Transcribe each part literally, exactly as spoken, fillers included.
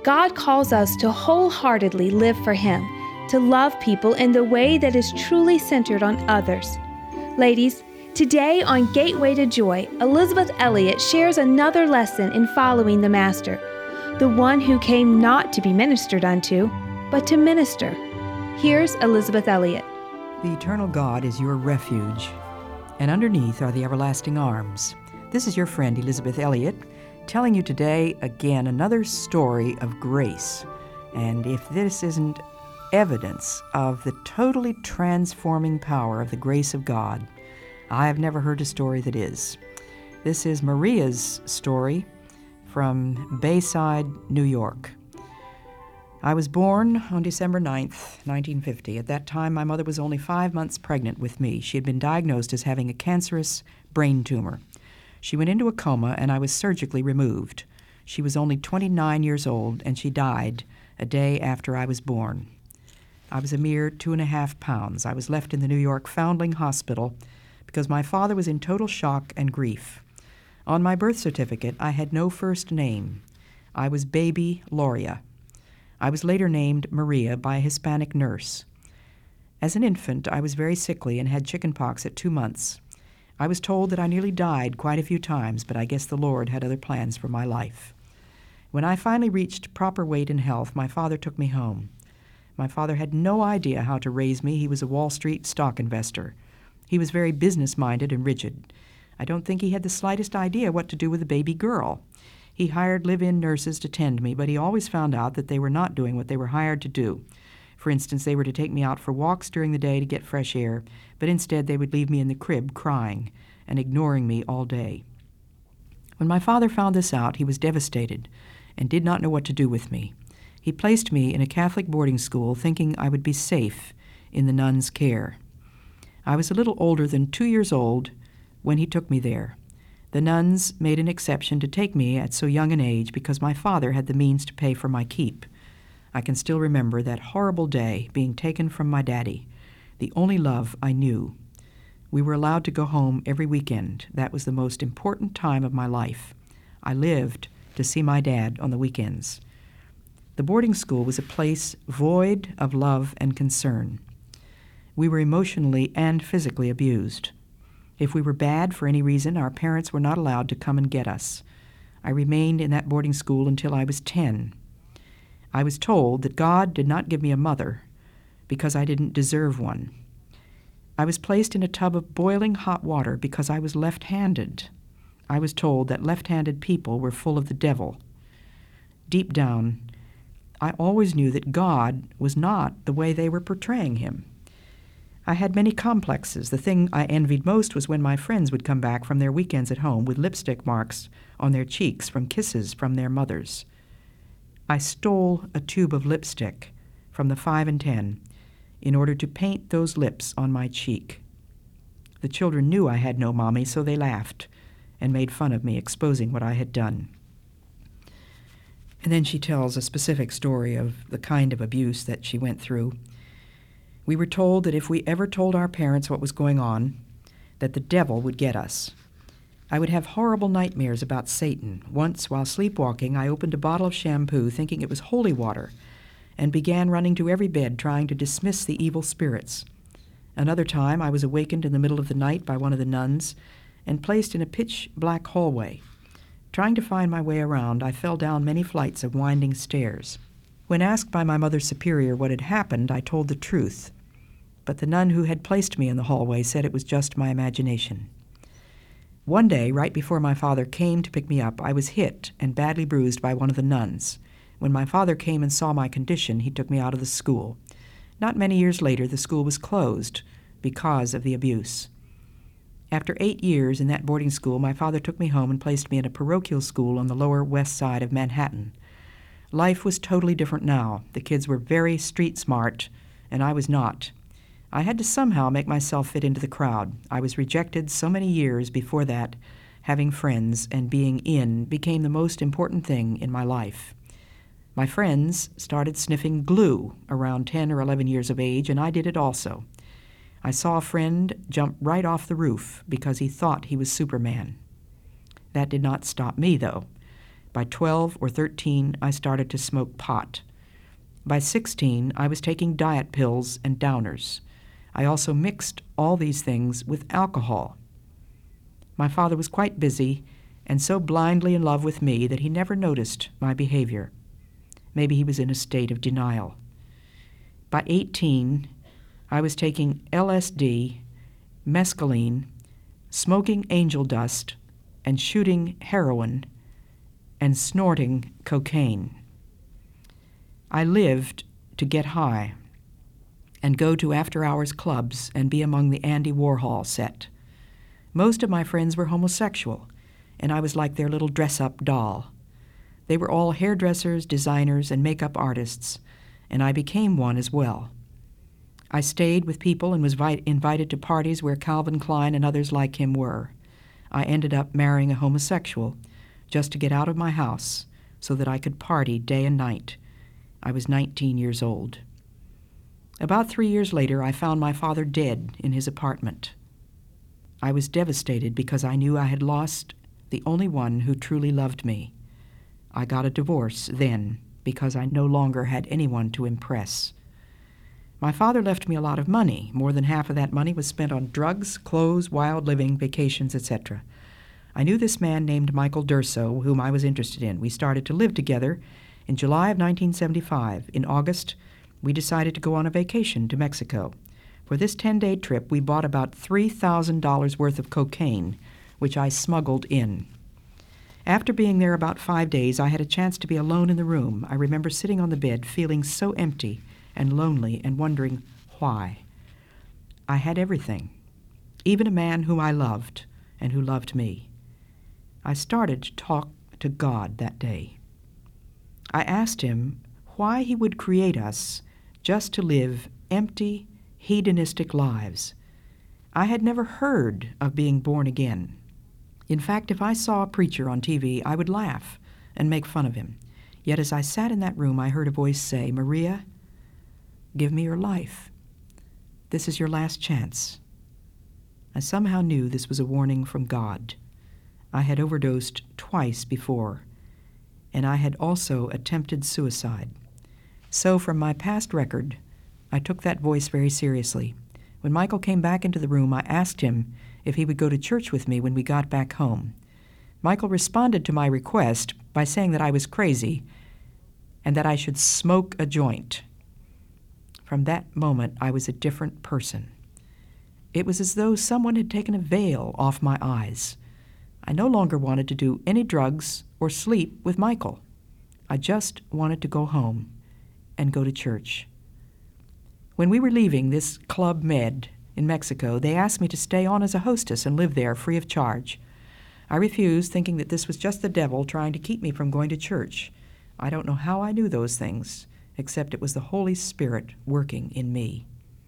God calls us to wholeheartedly live for Him, to love people in the way that is truly centered on others. Ladies, today on Gateway to Joy, Elisabeth Elliot shares another lesson in following the Master, the one who came not to be ministered unto, but to minister. Here's Elisabeth Elliot. The eternal God is your refuge, and underneath are the everlasting arms. This is your friend Elisabeth Elliot, telling you today again another story of grace. And if this isn't evidence of the totally transforming power of the grace of God, I have never heard a story that is. This is Maria's story from Bayside, New York. I was born on December ninth, nineteen fifty. At that time, my mother was only five months pregnant with me. She had been diagnosed as having a cancerous brain tumor. She went into a coma, and I was surgically removed. She was only twenty-nine years old, and she died a day after I was born. I was a mere two and a half pounds. I was left in the New York Foundling Hospital because my father was in total shock and grief. On my birth certificate, I had no first name. I was baby Loria. I was later named Maria by a Hispanic nurse. As an infant, I was very sickly and had chickenpox at two months. I was told that I nearly died quite a few times, but I guess the Lord had other plans for my life. When I finally reached proper weight and health, my father took me home. My father had no idea how to raise me. He was a Wall Street stock investor. He was very business-minded and rigid. I don't think he had the slightest idea what to do with a baby girl. He hired live-in nurses to tend me, but he always found out that they were not doing what they were hired to do. For instance, they were to take me out for walks during the day to get fresh air, but instead they would leave me in the crib crying and ignoring me all day. When my father found this out, he was devastated and did not know what to do with me. He placed me in a Catholic boarding school thinking I would be safe in the nuns' care. I was a little older than two years old when he took me there. The nuns made an exception to take me at so young an age because my father had the means to pay for my keep. I can still remember that horrible day being taken from my daddy, the only love I knew. We were allowed to go home every weekend. That was the most important time of my life. I lived to see my dad on the weekends. The boarding school was a place void of love and concern. We were emotionally and physically abused. If we were bad for any reason, our parents were not allowed to come and get us. I remained in that boarding school until I was ten. I was told that God did not give me a mother because I didn't deserve one. I was placed in a tub of boiling hot water because I was left-handed. I was told that left-handed people were full of the devil. Deep down, I always knew that God was not the way they were portraying him. I had many complexes. The thing I envied most was when my friends would come back from their weekends at home with lipstick marks on their cheeks from kisses from their mothers. I stole a tube of lipstick from the five and ten in order to paint those lips on my cheek. The children knew I had no mommy, so they laughed and made fun of me, exposing what I had done. And then she tells a specific story of the kind of abuse that she went through. We were told that if we ever told our parents what was going on, that the devil would get us. I would have horrible nightmares about Satan. Once, while sleepwalking, I opened a bottle of shampoo thinking it was holy water and began running to every bed trying to dismiss the evil spirits. Another time, I was awakened in the middle of the night by one of the nuns and placed in a pitch-black hallway. Trying to find my way around, I fell down many flights of winding stairs. When asked by my mother's superior what had happened, I told the truth. But the nun who had placed me in the hallway said it was just my imagination. One day, right before my father came to pick me up, I was hit and badly bruised by one of the nuns. When my father came and saw my condition, he took me out of the school. Not many years later, the school was closed because of the abuse. After eight years in that boarding school, my father took me home and placed me in a parochial school on the lower west side of Manhattan. Life was totally different now. The kids were very street smart, and I was not. I had to somehow make myself fit into the crowd. I was rejected so many years before that. Having friends and being in became the most important thing in my life. My friends started sniffing glue around ten or eleven years of age, and I did it also. I saw a friend jump right off the roof because he thought he was Superman. That did not stop me, though. By twelve or thirteen, I started to smoke pot. By sixteen, I was taking diet pills and downers. I also mixed all these things with alcohol. My father was quite busy and so blindly in love with me that he never noticed my behavior. Maybe he was in a state of denial. By eighteen, I was taking L S D, mescaline, smoking angel dust, and shooting heroin, and snorting cocaine. I lived to get high and go to after-hours clubs and be among the Andy Warhol set. Most of my friends were homosexual, and I was like their little dress-up doll. They were all hairdressers, designers, and makeup artists, and I became one as well. I stayed with people and was vi- invited to parties where Calvin Klein and others like him were. I ended up marrying a homosexual just to get out of my house so that I could party day and night. I was nineteen years old. About three years later, I found my father dead in his apartment. I was devastated because I knew I had lost the only one who truly loved me. I got a divorce then because I no longer had anyone to impress. My father left me a lot of money. More than half of that money was spent on drugs, clothes, wild living, vacations, et cetera. I knew this man named Michael Durso, whom I was interested in. We started to live together in July of nineteen seventy-five. In August, we decided to go on a vacation to Mexico. For this ten-day trip, we bought about three thousand dollars worth of cocaine, which I smuggled in. After being there about five days, I had a chance to be alone in the room. I remember sitting on the bed, feeling so empty and lonely and wondering why. I had everything, even a man whom I loved and who loved me. I started to talk to God that day. I asked him why he would create us just to live empty, hedonistic lives. I had never heard of being born again. In fact, if I saw a preacher on T V, I would laugh and make fun of him. Yet as I sat in that room, I heard a voice say, "Maria, give me your life. This is your last chance." I somehow knew this was a warning from God. I had overdosed twice before, and I had also attempted suicide. So from my past record, I took that voice very seriously. When Michael came back into the room, I asked him if he would go to church with me when we got back home. Michael responded to my request by saying that I was crazy and that I should smoke a joint. From that moment, I was a different person. It was as though someone had taken a veil off my eyes. I no longer wanted to do any drugs or sleep with Michael. I just wanted to go home and go to church. When we were leaving this Club Med in Mexico, they asked me to stay on as a hostess and live there free of charge. I refused, thinking that this was just the devil trying to keep me from going to church. I don't know how I knew those things, except it was the Holy Spirit working in me.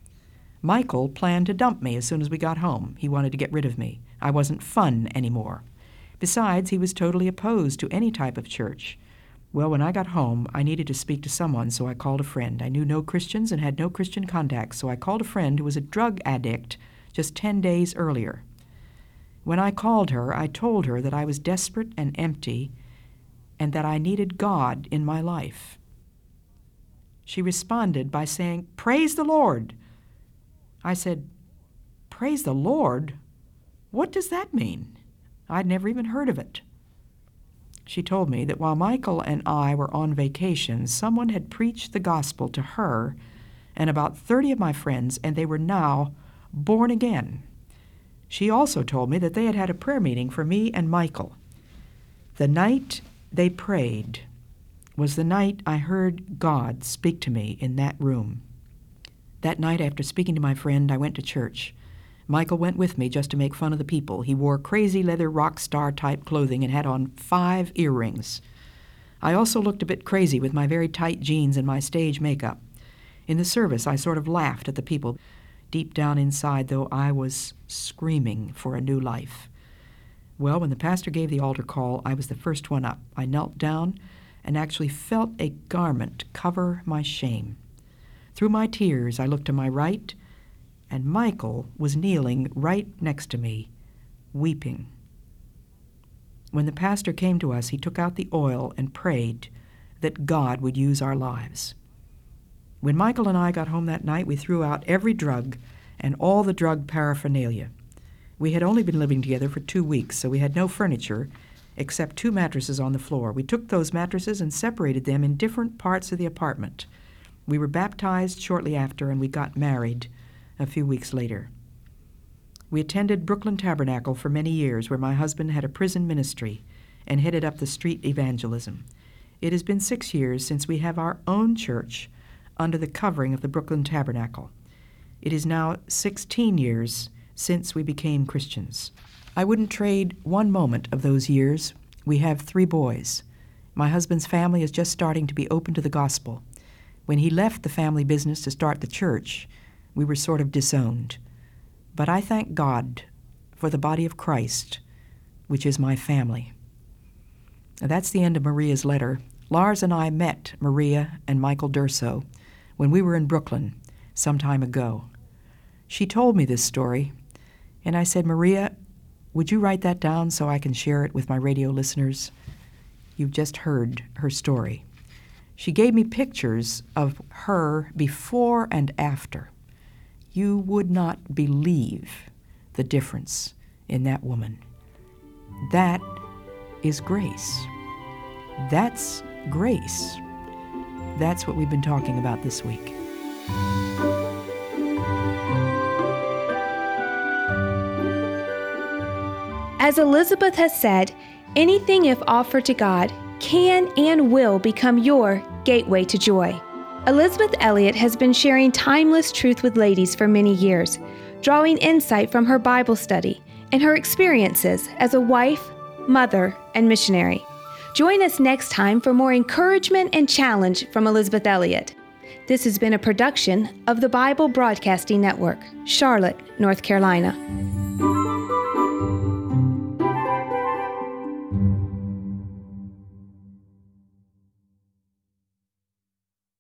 Michael planned to dump me as soon as we got home. He wanted to get rid of me. I wasn't fun anymore. Besides, he was totally opposed to any type of church. Well, when I got home, I needed to speak to someone, so I called a friend. I knew no Christians and had no Christian contacts, so I called a friend who was a drug addict just ten days earlier. When I called her, I told her that I was desperate and empty and that I needed God in my life. She responded by saying, "Praise the Lord." I said, "Praise the Lord? What does that mean?" I'd never even heard of it. She told me that while Michael and I were on vacation, someone had preached the gospel to her and about thirty of my friends, and they were now born again. She also told me that they had had a prayer meeting for me and Michael. The night they prayed was the night I heard God speak to me in that room. That night, after speaking to my friend, I went to church. Michael went with me just to make fun of the people. He wore crazy leather rock star type clothing and had on five earrings. I also looked a bit crazy with my very tight jeans and my stage makeup. In the service, I sort of laughed at the people. Deep down inside, though, I was screaming for a new life. Well, when the pastor gave the altar call, I was the first one up. I knelt down and actually felt a garment cover my shame. Through my tears, I looked to my right, and Michael was kneeling right next to me, weeping. When the pastor came to us, he took out the oil and prayed that God would use our lives. When Michael and I got home that night, we threw out every drug and all the drug paraphernalia. We had only been living together for two weeks, so we had no furniture except two mattresses on the floor. We took those mattresses and separated them in different parts of the apartment. We were baptized shortly after, and we got married a few weeks later. We attended Brooklyn Tabernacle for many years, where my husband had a prison ministry and headed up the street evangelism. It has been six years since we have our own church under the covering of the Brooklyn Tabernacle. It is now sixteen years since we became Christians. I wouldn't trade one moment of those years. We have three boys. My husband's family is just starting to be open to the gospel. When he left the family business to start the church, we were sort of disowned. But I thank God for the body of Christ, which is my family. Now, that's the end of Maria's letter. Lars and I met Maria and Michael Durso when we were in Brooklyn some time ago. She told me this story, and I said, Maria, would you write that down so I can share it with my radio listeners? You've just heard her story. She gave me pictures of her before and after. You would not believe the difference in that woman. That is grace. That's grace. That's what we've been talking about this week. As Elizabeth has said, anything if offered to God can and will become your gateway to joy. Elizabeth Elliot has been sharing timeless truth with ladies for many years, drawing insight from her Bible study and her experiences as a wife, mother, and missionary. Join us next time for more encouragement and challenge from Elizabeth Elliot. This has been a production of the Bible Broadcasting Network, Charlotte, North Carolina.